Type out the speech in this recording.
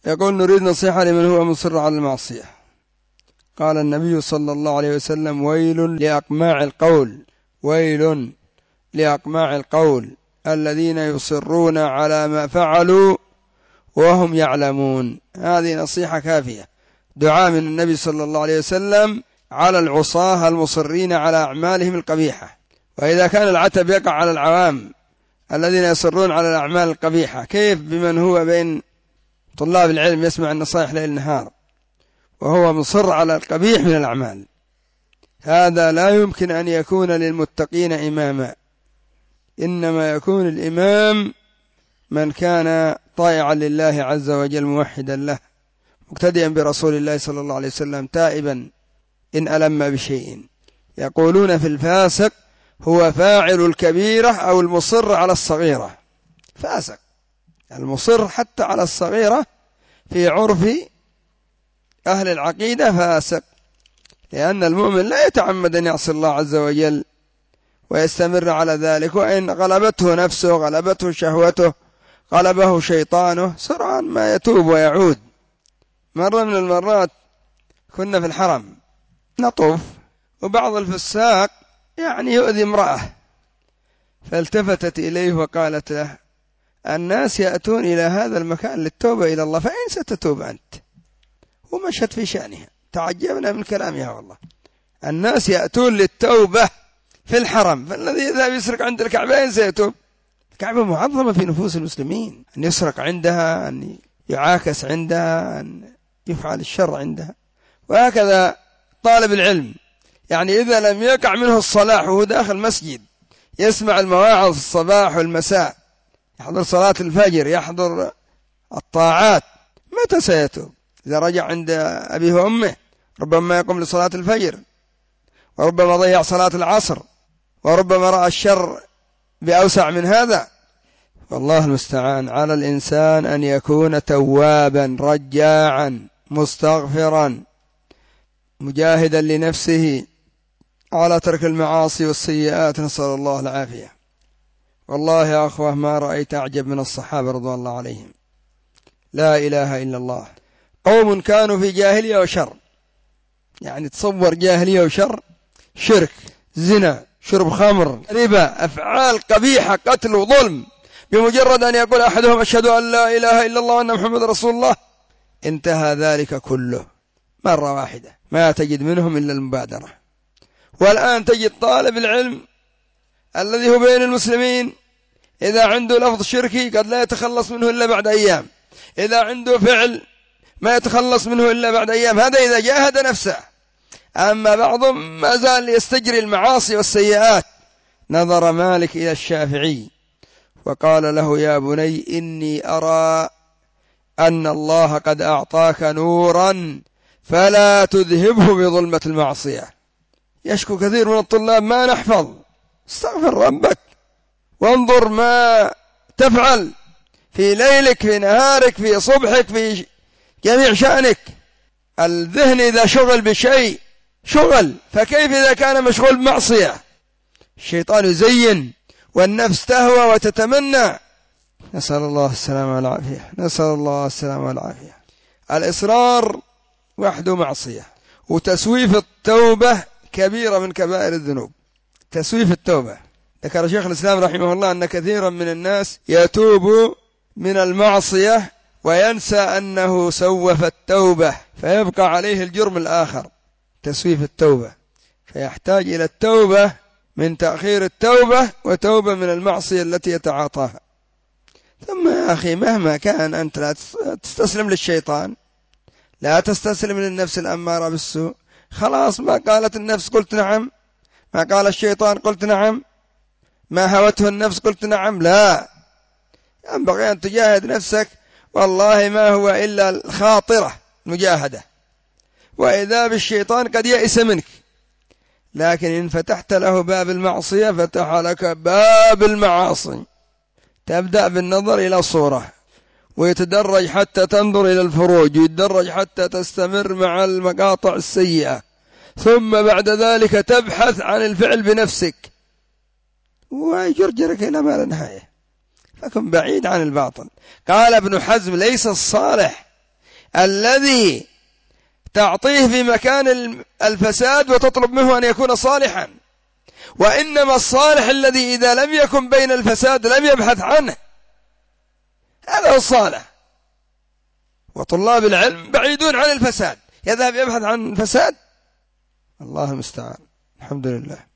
يقول نريد نصيحة لمن هو مصر على المعصية. قال النبي صلى الله عليه وسلم: ويل لأقماع القول، ويل لأقماع القول الذين يصرون على ما فعلوا وهم يعلمون. هذه نصيحة كافية، دعاء من النبي صلى الله عليه وسلم على العصاة المصرين على أعمالهم القبيحة. وإذا كان العتب يقع على العوام الذين يصرون على الأعمال القبيحة، كيف بمن هو بين طلاب العلم يسمع النصائح ليل نهار وهو مصر على القبيح من الأعمال؟ هذا لا يمكن أن يكون للمتقين إماما، إنما يكون الإمام من كان طائعا لله عز وجل موحدا له مقتديا برسول الله صلى الله عليه وسلم تائبا إن ألم بشيء. يقولون في الفاسق: هو فاعل الكبيرة أو المصر على الصغيرة. فاسق المصر حتى على الصغيرة في عرف أهل العقيدة فاسق، لأن المؤمن لا يتعمد أن يعصي الله عز وجل ويستمر على ذلك، وإن غلبته نفسه، غلبته شهوته، غلبه شيطانه، سرعان ما يتوب ويعود. مرة من المرات كنا في الحرم نطوف، وبعض الفساق يؤذي امرأة، فالتفتت إليه وقالت له: الناس يأتون إلى هذا المكان للتوبة إلى الله، فأين ستتوب أنت؟ ومشت في شأنها. تعجبنا من كلامها والله. الناس يأتون للتوبة في الحرم، فالذي يذهب يسرق عند الكعبة أين سيتوب؟ الكعبة معظمة في نفوس المسلمين، أن يسرق عندها، أن يعاكس عندها، أن يفعل الشر عندها. وهكذا طالب العلم، إذا لم يقع منه الصلاح وهو داخل مسجد يسمع المواعظ الصباح والمساء، يحضر صلاة الفجر، يحضر الطاعات، متى سيتوب؟ إذا رجع عند أبيه وأمه ربما يقوم لصلاة الفجر، وربما ضيع صلاة العصر، وربما رأى الشر بأوسع من هذا. والله المستعان. على الإنسان أن يكون توابا رجاعا مستغفرا مجاهدا لنفسه على ترك المعاصي والسيئات، نسأل الله العافية. والله يا أخوة ما رأيت أعجب من الصحابة رضوان الله عليهم. لا إله إلا الله. قوم كانوا في جاهلية وشر، تصور جاهلية وشر، شرك، زنا، شرب خمر، ربا، أفعال قبيحة، قتل وظلم، بمجرد أن يقول أحدهم: أشهد أن لا إله إلا الله وأن محمد رسول الله، انتهى ذلك كله مرة واحدة، ما تجد منهم إلا المبادرة. والآن تجد طالب العلم الذي هو بين المسلمين إذا عنده لفظ شركي قد لا يتخلص منه إلا بعد أيام، إذا عنده فعل ما يتخلص منه إلا بعد أيام، هذا إذا جاهد نفسه. أما بعضهم ما زال يستجري المعاصي والسيئات. نظر مالك إلى الشافعي وقال له: يا بني، إني أرى أن الله قد أعطاك نورا فلا تذهبه بظلمة المعصية. يشكو كثير من الطلاب: ما نحفظ. استغفر ربك وانظر ما تفعل في ليلك، في نهارك، في صبحك، في جميع شأنك. الذهن إذا شغل بشيء شغل، فكيف إذا كان مشغول بمعصية؟ الشيطان يزين والنفس تهوى وتتمنى. نسأل الله السلامة والعافية، نسأل الله السلامة والعافية. الإصرار وحده معصية، وتسويف التوبة كبيرة من كبائر الذنوب. تسويف التوبة، ذكر شيخ الإسلام رحمه الله أن كثيرا من الناس يتوب من المعصية وينسى أنه سوف التوبة، فيبقى عليه الجرم الآخر، تسويف التوبة، فيحتاج إلى التوبة من تأخير التوبة وتوبة من المعصية التي يتعاطاها. ثم يا أخي مهما كان أنت لا تستسلم للشيطان، لا تستسلم للنفس الأمارة بالسوء. خلاص، ما قالت النفس قلت نعم، ما قال الشيطان قلت نعم، ما هوته النفس قلت نعم. لا، ينبغي أن تجاهد نفسك، والله ما هو إلا الخاطرة مجاهدة، وإذا بالشيطان قد يئس منك. لكن إن فتحت له باب المعصية فتح لك باب المعاصي. تبدأ بالنظر إلى الصورة، ويتدرج حتى تنظر إلى الفروج، ويتدرج حتى تستمر مع المقاطع السيئة، ثم بعد ذلك تبحث عن الفعل بنفسك، ويجرجرك إلى ما لا نهاية. فكن بعيد عن الباطل. قال ابن حزم: ليس الصالح الذي تعطيه في مكان الفساد وتطلب منه أن يكون صالحا، وإنما الصالح الذي إذا لم يكن بين الفساد لم يبحث عنه، هذا هو الصالح. وطلاب العلم بعيدون عن الفساد، يذهب يبحث عن الفساد، الله المستعان. الحمد لله.